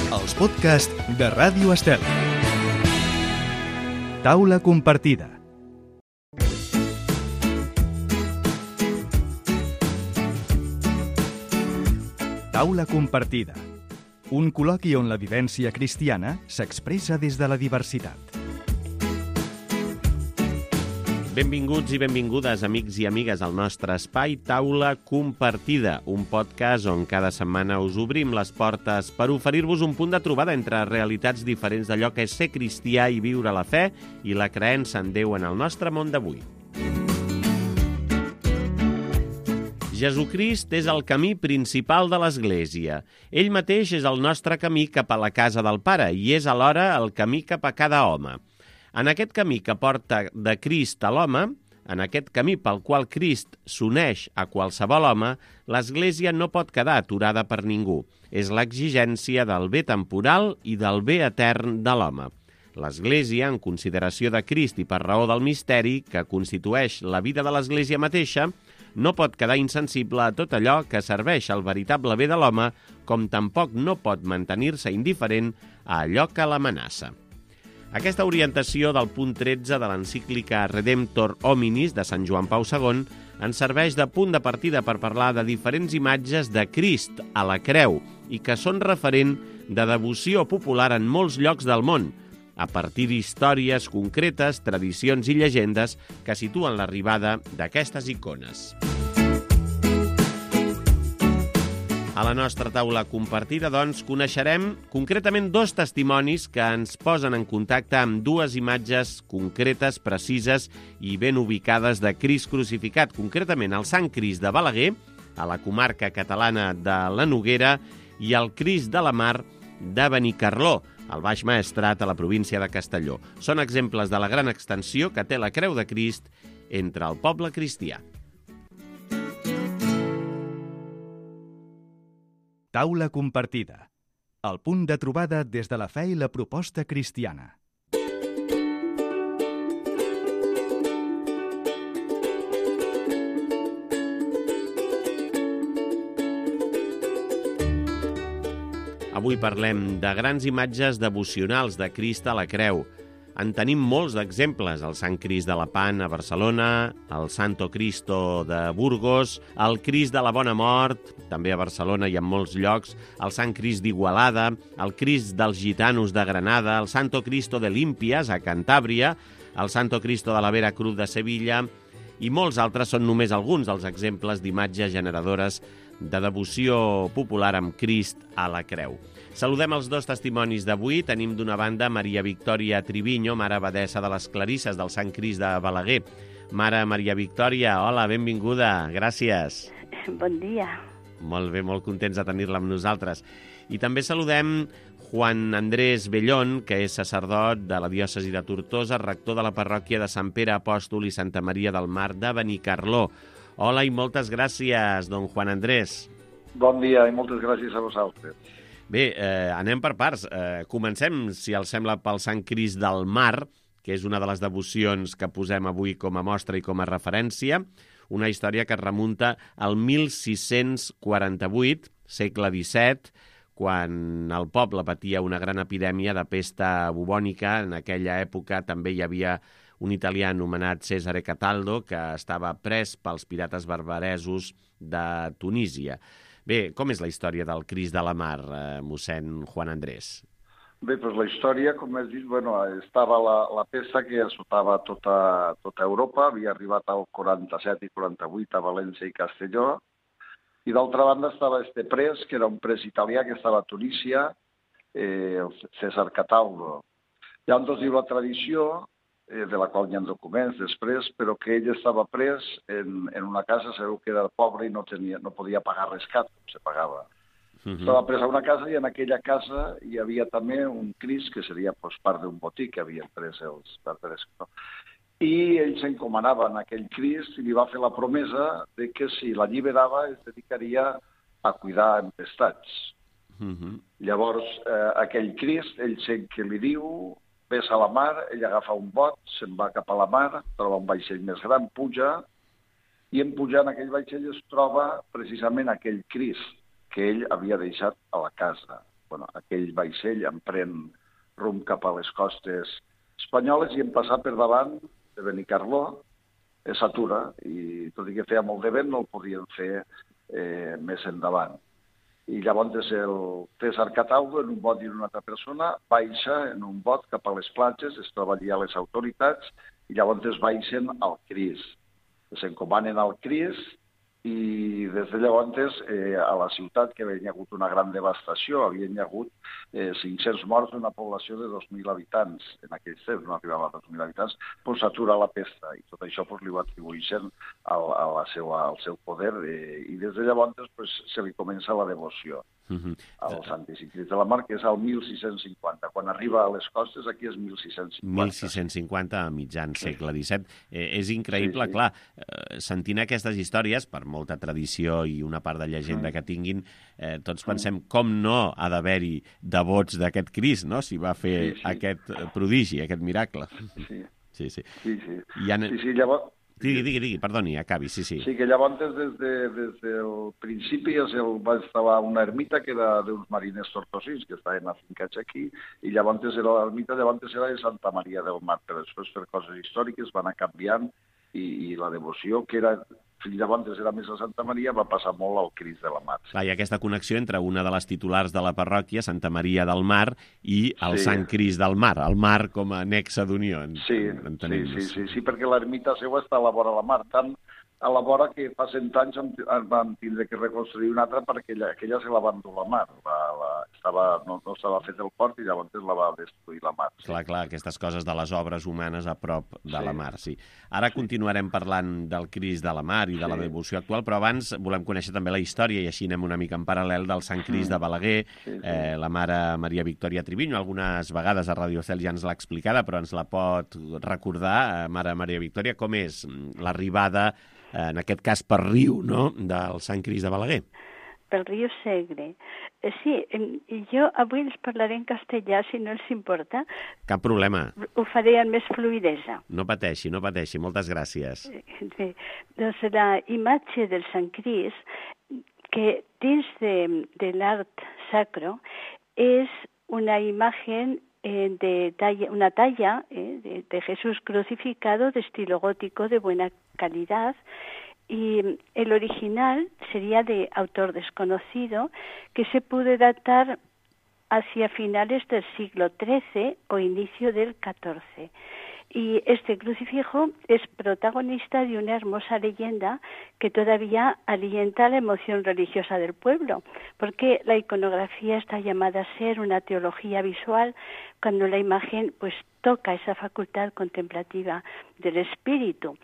Els podcasts de Ràdio Estel. Taula compartida. Taula compartida. Un col·loqui on la vivència cristiana s'expressa des de la diversitat. Benvinguts i benvingudes, amics i amigues, al nostre espai Taula Compartida, un podcast on cada setmana us obrim les portes per oferir-vos un punt de trobada entre realitats diferents d'allò que és ser cristià i viure la fe i la creença en Déu en el nostre món d'avui. Jesucrist és el camí principal de l'Església. Ell mateix és el nostre camí cap a la casa del Pare i és alhora el camí cap a cada home. En aquest camí que porta de Crist a l'home, en aquest camí pel qual Crist s'uneix a qualsevol home, l'Església no pot quedar aturada per ningú. És l'exigència del bé temporal i del bé etern de l'home. L'Església, en consideració de Crist i per raó del misteri que constitueix la vida de l'Església mateixa, no pot quedar insensible a tot allò que serveix al veritable bé de l'home, com tampoc no pot mantenir-se indiferent a allò que l'amenaça. Aquesta orientació del punt 13 de l'encíclica Redemptor Hominis de Sant Joan Pau II ens serveix de punt de partida per parlar de diferents imatges de Crist a la creu i que són referent de devoció popular en molts llocs del món, a partir d'històries concretes, tradicions i llegendes que situen l'arribada d'aquestes icones. A la nostra taula compartida, doncs, coneixerem concretament dos testimonis que ens posen en contacte amb dues imatges concretes, precises i ben ubicades de Crist crucificat, concretament el Sant Crist de Balaguer, a la comarca catalana de la Noguera, i el Crist de la Mar de Benicarló, al Baix Maestrat, a la província de Castelló. Són exemples de la gran extensió que té la Creu de Crist entre el poble cristià. Taula compartida. El punt de trobada des de la fe i la proposta cristiana. Avui parlem de grans imatges devocionals de Crist a la creu. En tenim molts d'exemples, el Sant Crist de la Pan a Barcelona, el Santo Cristo de Burgos, el Crist de la Bona Mort, també a Barcelona i en molts llocs, el Sant Crist d'Igualada, el Crist dels Gitanos de Granada, el Santo Cristo de Límpies a Cantàbria, el Santo Cristo de la Vera Cruz de Sevilla, i molts altres són només alguns dels exemples d'imatges generadores de devoció popular amb Crist a la creu. Saludem els dos testimonis d'avui. Tenim d'una banda Maria Victòria Triviño, mare abadessa de les Clarisses del Sant Crist de Balaguer. Mare Maria Victòria, hola, benvinguda, gràcies. Bon dia. Molt bé, molt contents de tenir-la amb nosaltres. I també saludem Juan Andrés Bellón, que és sacerdot de la diòcesi de Tortosa, rector de la parròquia de Sant Pere Apòstol i Santa Maria del Mar de Benicarló. Hola i moltes gràcies, don Juan Andrés. Bon dia i moltes gràcies a vosaltres. Bé, anem per parts. Comencem, si els sembla, pel Sant Crist del Mar, que és una de les devocions que posem avui com a mostra i com a referència, una història que es remunta al 1648, segle XVII, quan el poble patia una gran epidèmia de pesta bubònica. En aquella època també hi havia un italià anomenat Cesare Cataldo, que estava pres pels pirates barbaresos de Tunísia. Bé, com és la història del Crist de la Mar, mossèn Juan Andrés? Bé, doncs la història, com has dit, estava la pesta que azotava tota Europa, havia arribat al 47 i 48 a València i Castelló, i d'altra banda estava este pres, que era un pres italià que estava a Tunísia, el César Cataldo. Llavors diu la tradició, de la qual hi ha documents després, però que ell estava pres en una casa, sabeu que era pobre i no podia pagar rescat, com se pagava. Estava pres a una casa i en aquella casa hi havia també un Crist, que seria part d'un botí que havien pres els barbares. I ell s'encomanava en aquell Crist i li va fer la promesa de que si l'alliberava es dedicaria a cuidar empestats. Llavors, aquell Crist, ell sent que li diu, ves a la mar, ell agafa un bot, se'n va cap a la mar, troba un vaixell més gran, puja, i en pujant aquell vaixell es troba precisament aquell Crist que ell havia deixat a la casa. aquell vaixell emprèn rumb cap a les costes espanyoles i en passar per davant de Benicarló s'atura i tot i que feia molt de vent no el podien fer més endavant. I llavors el César Cataldo, en un bot i una altra persona, baixa en un bot cap a les platges, es troba allà a les autoritats i llavors baixen al Cris. S'encomanen al Cris i des de llavors a la ciutat, que havia hagut una gran devastació, havien hagut 500 morts d'una població de 2.000 habitants. En aquells temps no arribava a 2.000 habitants, doncs s'atura la pesta i tot això li ho atribueixen al seu poder i des de llavors se li comença la devoció al Santíssim Crist de la Mar, que és al 1650. Quan arriba a les costes, aquí és 1650. 1650 a mitjan segle XVII. És increïble, clar, sentint aquestes històries, per molta tradició i una part de llegenda que tinguin, tots pensem com no ha d'haver-hi devots d'aquest Crist, no?, si va fer aquest prodigi, aquest miracle. Sí, llavors... Digui, perdoni, acabi, sí. Sí, que llavors des del principi va instal·lar una ermita que era d'uns mariners tortosins que estaven afincats aquí, i llavors l'ermita era de Santa Maria del Mar, però després per coses històriques va anar canviant i la devoció, que era fins llavors era més a Santa Maria, va passar molt al Crist de la Mar. Hi ha aquesta connexió entre una de les titulars de la parròquia, Santa Maria del Mar, i el Sant Crist del Mar, el mar com a nexe d'unió. Sí, perquè l'ermita seva està a la vora de la mar, tant a la vora que fa 100 anys van tindre que reconstruir una altra perquè aquella se la va endur la mar. No estava fet el port i llavors la va destruir la mar. Clar, aquestes coses de les obres humanes a prop de la mar, sí. Ara continuarem parlant del Crist de la Mar i de la devoció actual, però abans volem conèixer també la història i així anem una mica en paral·lel del Sant Crist de Balaguer. La mare Maria Victòria Triviño algunes vegades a Radio Cel ja ens l'ha explicada, però ens la pot recordar, mare Maria Victòria, com és l'arribada, en aquest cas per riu, no?, del Sant Crist de Balaguer. Pel riu Segre. Sí, jo avui els parlaré en castellà, si no els importa. Cap problema. Ho faré amb més fluidesa. No pateixi, moltes gràcies. Bé, doncs la imatge del Sant Crist, que dins de l'art sacro, és una imagen una talla de Jesús crucificado de estilo gótico de buena calidad, y el original sería de autor desconocido que se puede datar hacia finales del siglo XIII o inicio del XIV. Y este crucifijo es protagonista de una hermosa leyenda que todavía alienta la emoción religiosa del pueblo, porque la iconografía está llamada a ser una teología visual cuando la imagen toca esa facultad contemplativa del espíritu.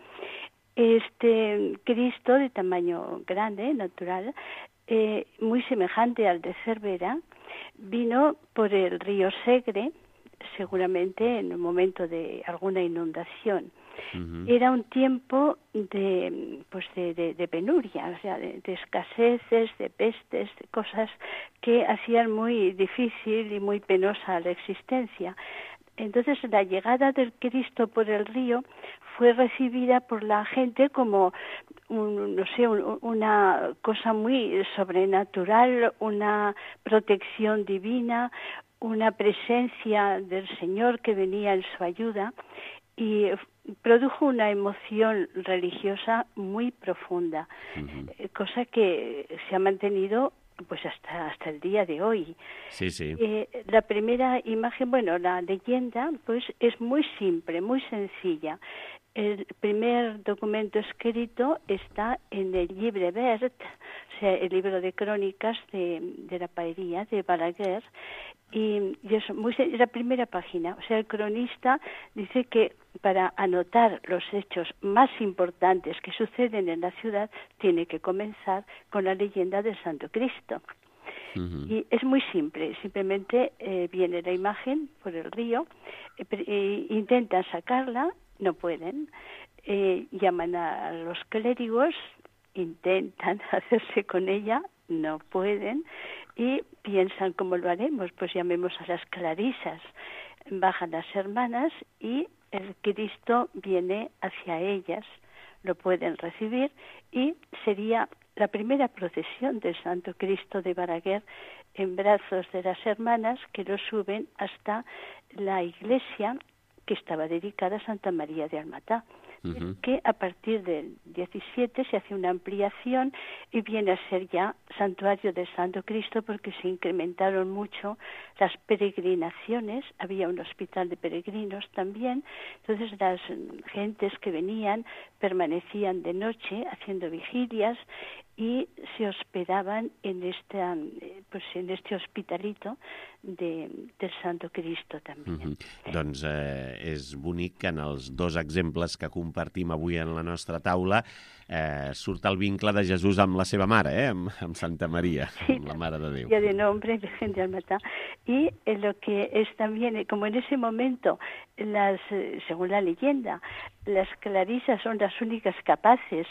Este Cristo de tamaño grande, natural, muy semejante al de Cervera, vino por el río Segre, seguramente en un momento de alguna inundación. Era un tiempo de penuria, o sea, de escaseces, de pestes, de cosas que hacían muy difícil y muy penosa la existencia. Entonces la llegada del Cristo por el río fue recibida por la gente como una cosa muy sobrenatural, una protección divina, una presencia del Señor que venía en su ayuda, y produjo una emoción religiosa muy profunda, cosa que se ha mantenido hasta el día de hoy. Sí. La primera imagen, la leyenda, es muy simple, muy sencilla. El primer documento escrito está en el Llibre Verd, o sea, el libro de crónicas de la paería de Balaguer, y es la primera página. O sea, el cronista dice que para anotar los hechos más importantes que suceden en la ciudad tiene que comenzar con la leyenda del Santo Cristo. Y es muy simple, simplemente viene la imagen por el río, intentan sacarla, no pueden, llaman a los clérigos, intentan hacerse con ella, no pueden, y piensan, ¿cómo lo haremos? Pues llamemos a las clarisas. Bajan las hermanas y el Cristo viene hacia ellas, lo pueden recibir, y sería la primera procesión del Santo Cristo de Balaguer en brazos de las hermanas que lo suben hasta la iglesia que estaba dedicada a Santa María de Almatá. Que a partir del 17 se hace una ampliación y viene a ser ya Santuario del Santo Cristo, porque se incrementaron mucho las peregrinaciones, había un hospital de peregrinos también, entonces las gentes que venían permanecían de noche haciendo vigilias y se hospedaban en este hospitalito del Santo Cristo també. Doncs és bonic que en els dos exemples que compartim avui en la nostra taula surt el vincle de Jesús amb la seva mare, amb Santa María, amb la Mare de Déu. Sí, de nombre, Virgen de Almatá. Y lo que es también, como en ese momento, según la leyenda, las clarisas son las únicas capaces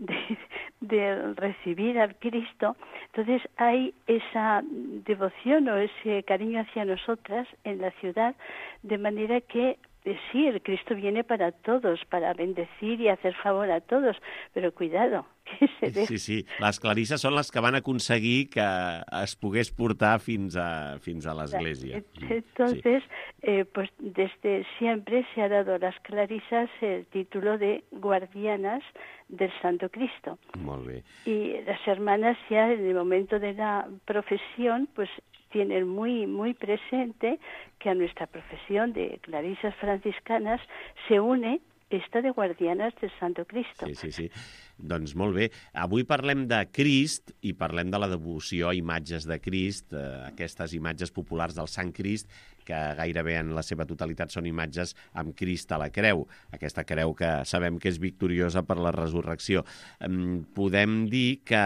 de recibir al Cristo, entonces hay esa devoción o ese cariño hacia nosotras en la ciudad, de manera que sí, el Cristo viene para todos, para bendecir y hacer favor a todos, pero cuidado, que se deja. Sí, les clarisses són les que van aconseguir que es pogués portar fins a l'església. Entonces, pues desde siempre se ha dado a las clarisas el título de guardianas del Santo Cristo. Molt bé. Y las hermanas ya en el momento de la profesión, pues tienen muy, muy presente que a nuestra profesión de clarisas franciscanas se une esta de guardianes del Santo Cristo. Sí. Doncs molt bé. Avui parlem de Crist i parlem de la devoció a imatges de Crist, aquestes imatges populars del Sant Crist, que gairebé en la seva totalitat són imatges amb Crist a la creu, aquesta creu que sabem que és victoriosa per la resurrecció. Podem dir que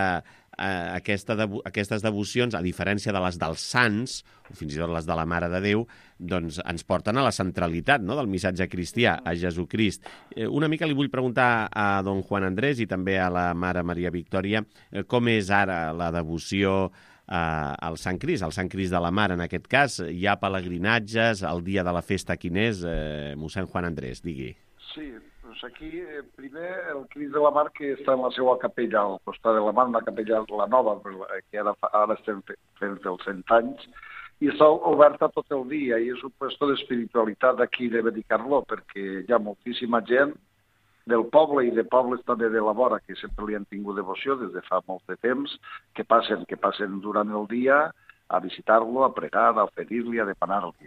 aquestes devocions, a diferència de les dels sants, o fins i tot les de la Mare de Déu, doncs ens porten a la centralitat, no?, del missatge cristià, a Jesucrist. Una mica li vull preguntar a don Juan Andrés i també a la Mare Maria Victòria com és ara la devoció al Sant Crist, al Sant Crist de la Mare en aquest cas. Hi ha pelegrinatges, el dia de la festa quin és? Mossèn Juan Andrés, digui. Sí, doncs aquí primer el Crist de la Mar, que està en la seva capella, al costat de la Mar, una capella la nova, que ara estem fent els 100 anys, i està oberta tot el dia, i és un puesto d'espiritualitat d'aquí de Benicarló, perquè hi ha moltíssima gent del poble i de pobles també de la vora, que sempre li han tingut devoció des de fa molt de temps, que passen durant el dia a visitar-lo, a pregar, a oferir-li, a demanar-li.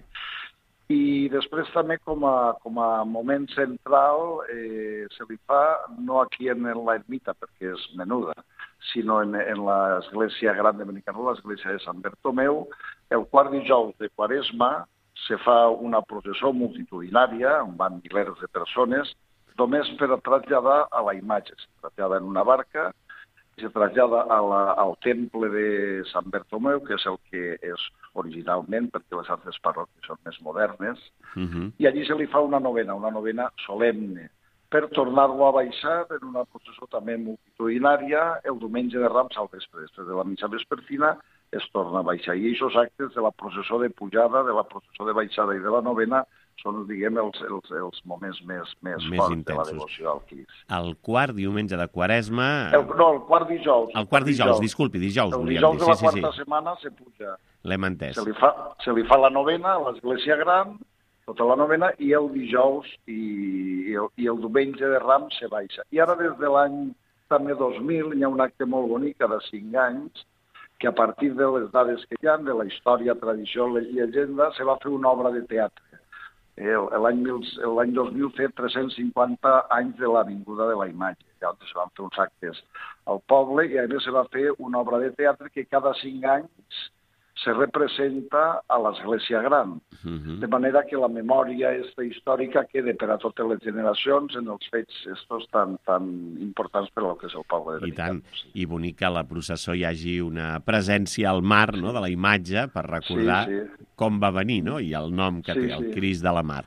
I després també com a moment central se li fa, no aquí en la ermita, perquè és menuda, sinó en l'església gran de Benicarló, l'església de Sant Bertomeu, el quart dijous de Quaresma se fa una processó multitudinària, on van milers de persones, només per a traslladar a la imatge. Se trasllada en una barca, se trasllada al temple de Sant Bertomeu, que és el que és originalment, perquè les altres parròquies són més modernes, i allí se li fa una novena solemne, per tornar-lo a baixar en una processó també multitudinària el diumenge de Rams al vespre. Després de la missa vespertina es torna a baixar. I aquests actes de la processó de pujada, de la processó de baixada i de la novena són, diguem, els moments més forts de la devoció al Crist. El quart diumenge de Quaresma... El quart dijous. El quart dijous, disculpi, dijous. El dijous de la quarta setmana se puja. L'hem entès. Se li fa la novena a l'església gran, tota la novena, i el dijous i el diumenge de Rams se baixa. I ara, des de l'any també 2000, hi ha un acte molt bonic, cada 5 anys, que a partir de les dades que hi ha, de la història, tradició i llegenda, se va fer una obra de teatre. L'any 2000 té 350 anys de l'avinguda de la imatge. Llavors se van fer uns actes al poble i a més se va fer una obra de teatre que cada 5 anys se representa a l'església gran. De manera que la memòria històrica queda per a totes les generacions en els fets estos tan importants per al que és el poble de Benicarló. I tant, i bonic que a la processó hi hagi una presència al mar, no?, de la imatge per recordar com va venir, no?, i el nom que té, el Crist de la Mar.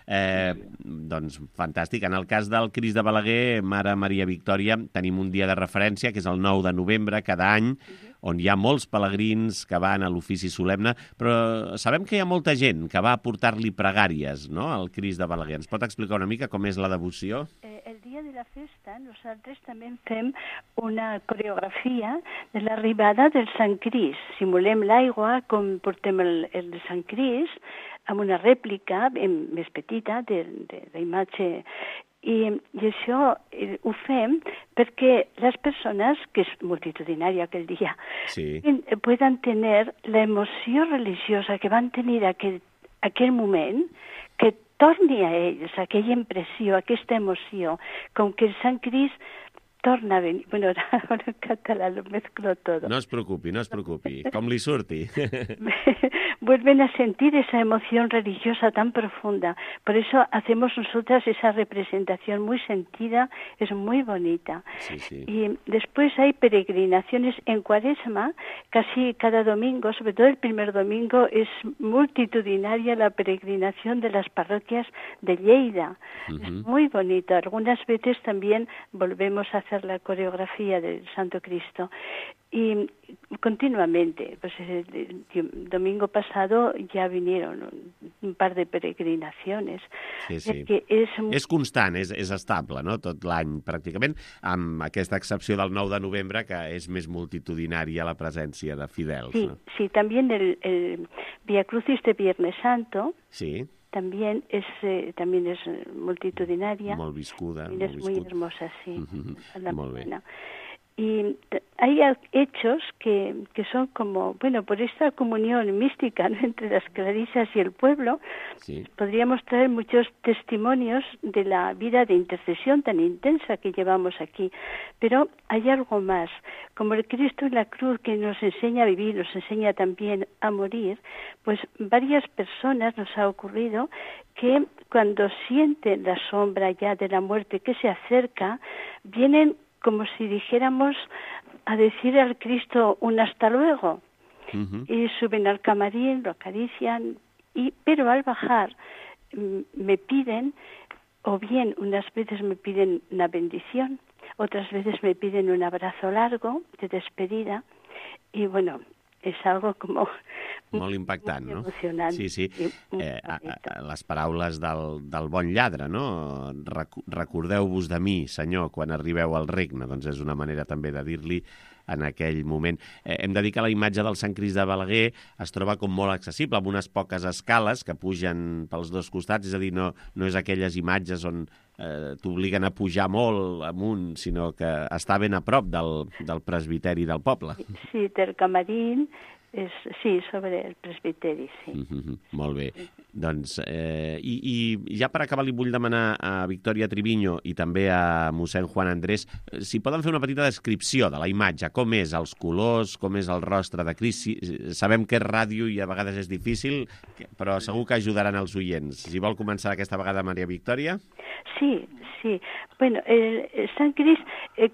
Doncs fantàstic. En el cas del Crist de Balaguer, Mare Maria Victòria, tenim un dia de referència, que és el 9 de novembre cada any, on hi ha molts pelegrins que van a l'ofici solemne, però sabem que hi ha molta gent que va a portar-li pregàries, no?, al Crist de Balaguer. Ens pot explicar una mica com és la devoció? El dia de la festa nosaltres també fem una coreografia de l'arribada del Sant Crist. Simulem l'aigua com portem el Sant Crist amb una rèplica més petita de la imatge. I això ho fem perquè les persones, que és multitudinària aquell dia, poden tenir l'emoció religiosa que van tenir aquell moment, que torni a ells aquella impressió, aquesta emoció, com que el Sant Crist torna a venir. Bueno, ahora en catalán lo mezclo todo. No es preocupi, com li surti. Vuelven a sentir esa emoción religiosa tan profunda. Por eso hacemos nosotras esa representación muy sentida, es muy bonita. Sí. Y después hay peregrinaciones en Cuaresma, casi cada domingo, sobre todo el primer domingo, es multitudinaria la peregrinación de las parroquias de Lleida. Es muy bonito. Algunas veces también volvemos a hacer la coreografía del Santo Cristo. Y continuamente, pues el domingo pasado ya vinieron un par de peregrinaciones. Sí. És constant, és estable, no?, tot l'any pràcticament, amb aquesta excepció del 9 de novembre, que és més multitudinària la presència de fidels. Sí, no? Sí, también el Via Crucis de Viernes Santo. Sí. También es multitudinaria. Molt viscuda. Es muy hermosa, sí. Molt bé. Y hay hechos que son como, bueno, por esta comunión mística, ¿no?, entre las clarisas y el pueblo, podríamos traer muchos testimonios de la vida de intercesión tan intensa que llevamos aquí. Pero hay algo más, como el Cristo en la cruz que nos enseña a vivir, nos enseña también a morir, pues varias personas nos ha ocurrido que cuando sienten la sombra ya de la muerte que se acerca, vienen como si dijéramos a decir al Cristo un hasta luego. Y suben al camarín, lo acarician, pero al bajar me piden, o bien unas veces me piden una bendición, otras veces me piden un abrazo largo de despedida, y bueno, és algo com molt impactant, molt no? Emocionant. Sí. Les paraules del bon lladre, no? Recordeu-vos de mi, Senyor, quan arribeu al regne. Doncs és una manera també de dir-li en aquell moment. Hem de dir que la imatge del Sant Crist de Balaguer es troba com molt accessible, amb unes poques escales que pugen pels dos costats, és a dir, no és aquelles imatges on t'obliguen a pujar molt amunt, sinó que està ben a prop del presbiteri del poble. Sí, del camarín, sí, sobre el presbiteri, sí. Molt bé. Doncs, i ja per acabar li vull demanar a Victòria Triviño i també a mossèn Juan Andrés si poden fer una petita descripció de la imatge, com és els colors, com és el rostre de Crist. Sabem que és ràdio i a vegades és difícil, però segur que ajudaran els oients. Si vol començar aquesta vegada, Maria Victòria. Sí. Bueno, el Sant Crist,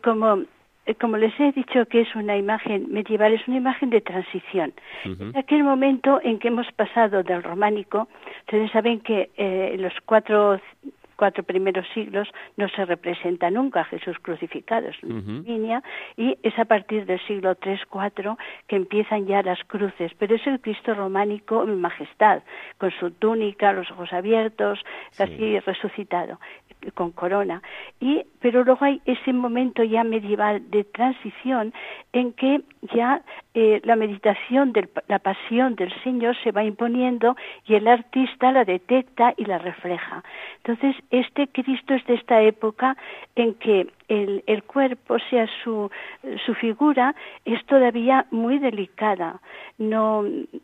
como les he dicho que es una imagen medieval, es una imagen de transición. Es aquel momento en que hemos pasado del románico. Ustedes saben que los cuatro primeros siglos no se representa nunca a Jesús crucificado, es una línea, y es a partir del siglo III, IV que empiezan ya las cruces, pero es el Cristo románico en majestad, con su túnica, los ojos abiertos, casi resucitado, con corona. Pero luego hay ese momento ya medieval de transición en que ya la meditación de la pasión del Señor se va imponiendo y el artista la detecta y la refleja. Entonces, este Cristo es de esta época en que el cuerpo, o sea, su figura, es todavía muy delicada. No,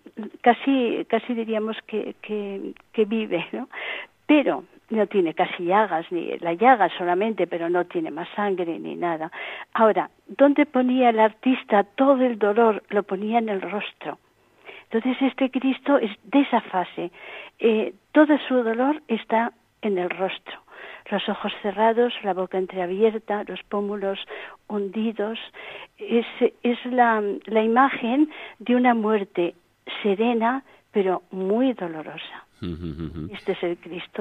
casi diríamos que vive, ¿no? Pero no tiene casi llagas, ni la llaga solamente, pero no tiene más sangre ni nada. Ahora, ¿dónde ponía el artista todo el dolor? Lo ponía en el rostro. Entonces este Cristo es de esa fase. Todo su dolor está en el rostro. Los ojos cerrados, la boca entreabierta, los pómulos hundidos. Es la imagen de una muerte serena, pero muy dolorosa. Este és el Cristo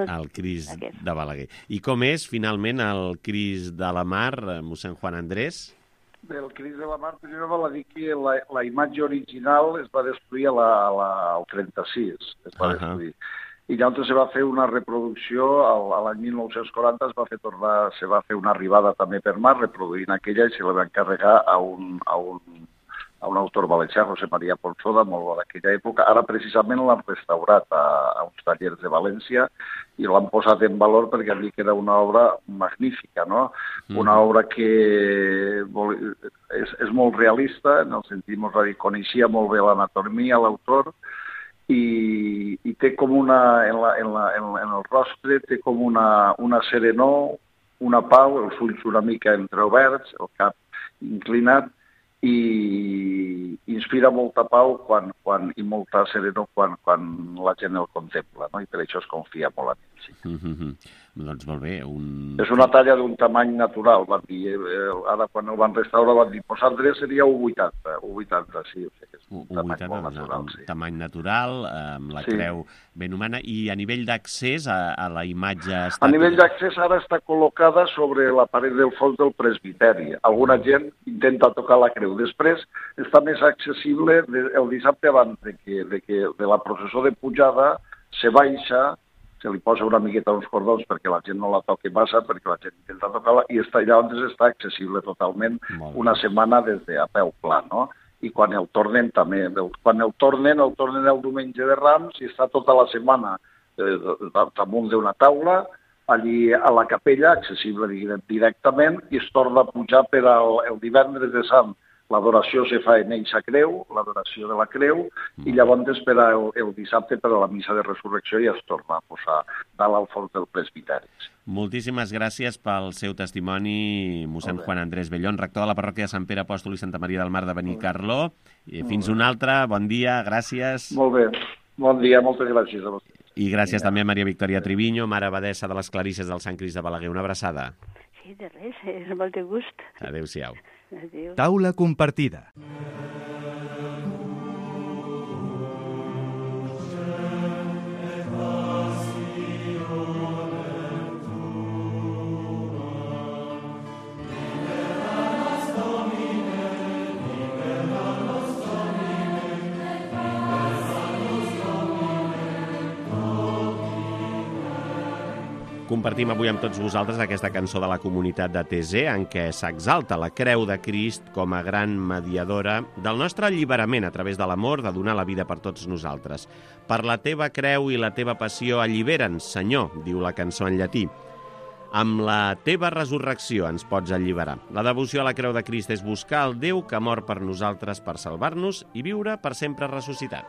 de Balaguer. I com és, finalment, el Crist de la Mar, mossèn Juan Andrés? Bé, el Crist de la Mar, primer val a dir que la imatge original es va destruir al 36, es va destruir. i llavors se va fer una reproducció, a l'any 1940 se va fer una arribada també per mar, reproduint aquella, i se la va encarregar a un autor valencià, José María Ponsoda, molt bo d'aquella època. Ara precisament l'han restaurat a uns tallers de València i l'han posat en valor perquè han dit que era una obra magnífica, no? Una obra que és molt realista, en el sentit, coneixia molt bé l'anatomia, l'autor, i té com en el rostre, té com una serenor, una pau, els ulls una mica entreoberts, el cap inclinat, i inspira molta pau i molta serenor quan la gent el contempla, no? I per això es confia molt en ell. Sí. Doncs molt bé. És una talla d'un tamany natural, van dir. Ara quan el van restaurar van dir, pues Andrés seria 1,80, 1,80, sí. O sigui, és un tamany molt natural, sí. Tamany natural, amb la creu ben humana, i a nivell d'accés a la imatge... A nivell d'accés ara està col·locada sobre la paret del fons del presbiteri. Alguna gent intenta tocar la creu. Després està més accessible el dissabte abans de la processó de pujada, se baixa, se li posa una miqueta uns cordons perquè la gent no la toqui massa, perquè la gent intenta tocar-la, i llavors està accessible totalment una setmana des de a peu pla, no? I quan el tornen també, quan el tornen el diumenge de Rams i està tota la setmana damunt d'una taula, allí a la capella, accessible directament, i es torna a pujar per el divendres de Sant. L'adoració se fa en eixa creu, l'adoració de la creu, i llavors espera el dissabte per a la missa de resurrecció i es torna a posar dalt al fons del presbiteri. Moltíssimes gràcies pel seu testimoni, mossèn Juan Andrés Bellón, rector de la parròquia de Sant Pere Apòstol i Santa Maria del Mar de Benicarló. Fins un altre, bon dia, gràcies. Molt bé, bon dia, moltes gràcies a vosaltres. I gràcies també a Maria Victòria Triviño, mare abadessa de les Clarisses del Sant Crist de Balaguer. Una abraçada. Sí, de res, és molt de gust. Adéu-siau. Adéu. Taula compartida. Compartim avui amb tots vosaltres aquesta cançó de la comunitat de TZ en què s'exalta la creu de Crist com a gran mediadora del nostre alliberament a través de l'amor de donar la vida per tots nosaltres. Per la teva creu i la teva passió alliberen, Senyor, diu la cançó en llatí. Amb la teva resurrecció ens pots alliberar. La devoció a la creu de Crist és buscar el Déu que mor per nosaltres per salvar-nos i viure per sempre ressuscitat.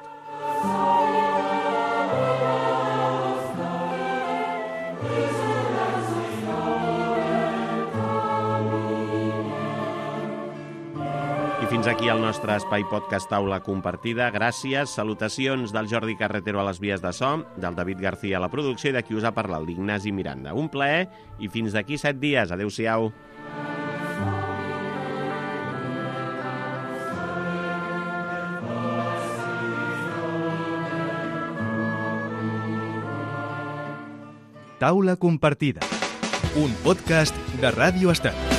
I fins aquí el nostre espai podcast Taula Compartida. Gràcies, salutacions del Jordi Carretero a les vies de so, del David García a la producció i de qui us ha parlat, l'Ignasi Miranda. Un plaer i fins d'aquí 7 dies. Adéu-siau. Taula compartida. Un podcast de Ràdio Estat.